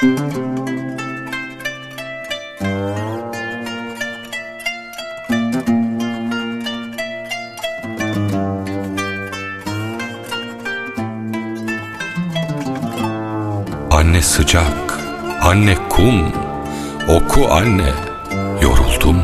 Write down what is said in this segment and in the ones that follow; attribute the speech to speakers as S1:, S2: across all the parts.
S1: Anne sıcak, anne kum, oku anne, yoruldum.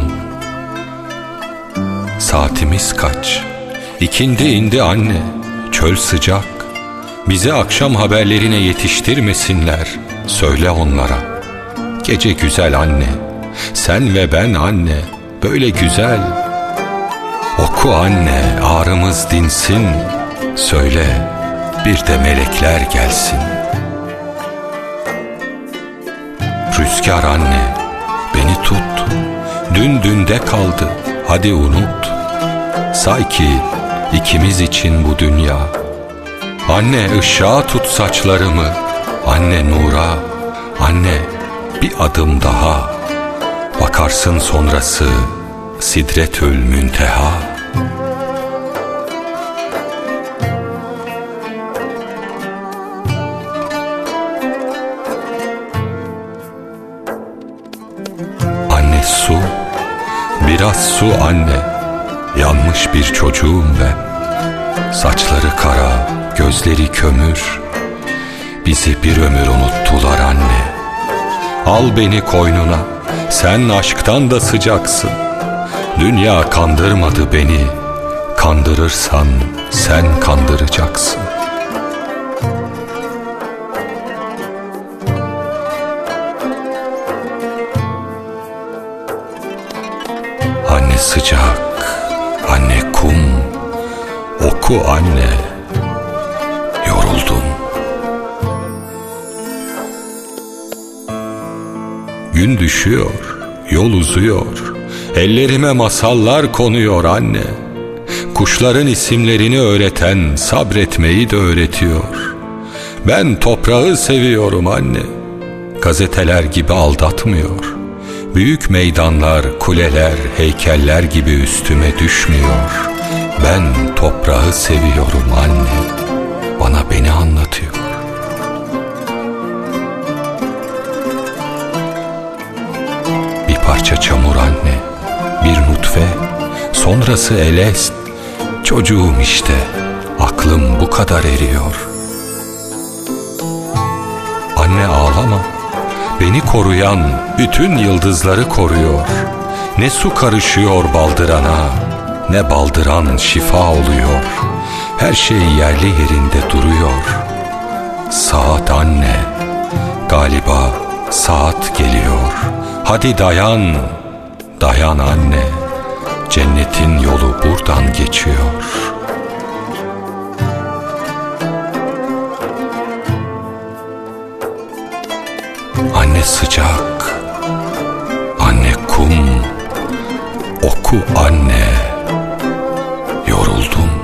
S1: Saatimiz kaç? İkindi indi anne, çöl sıcak. Bizi akşam haberlerine yetiştirmesinler, söyle onlara. Gece güzel anne, sen ve ben anne, böyle güzel. Oku anne, ağrımız dinsin, söyle, bir de melekler gelsin. Rüzgar anne, beni tut, dün dünde kaldı, hadi unut. Say ki ikimiz için bu dünya. Anne ışığa tut saçlarımı, anne nura, anne bir adım daha. Bakarsın sonrası Sidretül Münteha. Anne su, biraz su anne, yanmış bir çocuğum ben. Saçları kara, gözleri kömür, bizi bir ömür unuttular anne. Al beni koynuna, sen aşktan da sıcaksın. Dünya kandırmadı beni, kandırırsan sen kandıracaksın. Anne sıcak, anne kum, oku anne, yoruldum. Gün düşüyor, yol uzuyor, ellerime masallar konuyor anne. Kuşların isimlerini öğreten sabretmeyi de öğretiyor. Ben toprağı seviyorum anne, gazeteler gibi aldatmıyor. Büyük meydanlar, kuleler, heykeller gibi üstüme düşmüyor. Ben toprağı seviyorum anne, bana beni anlatıyor. Bir parça çamur anne, bir nutfe, sonrası elest. Çocuğum işte, aklım bu kadar eriyor. Anne ağlama, beni koruyan bütün yıldızları koruyor. Ne su karışıyor baldırana, ne baldıran şifa oluyor. Her şey yerli yerinde duruyor. Saat anne, galiba saat geliyor. Hadi dayan, dayan anne, cennetin yolu buradan geçiyor. Anne sıcak, anne kum, oku anne, yoruldum.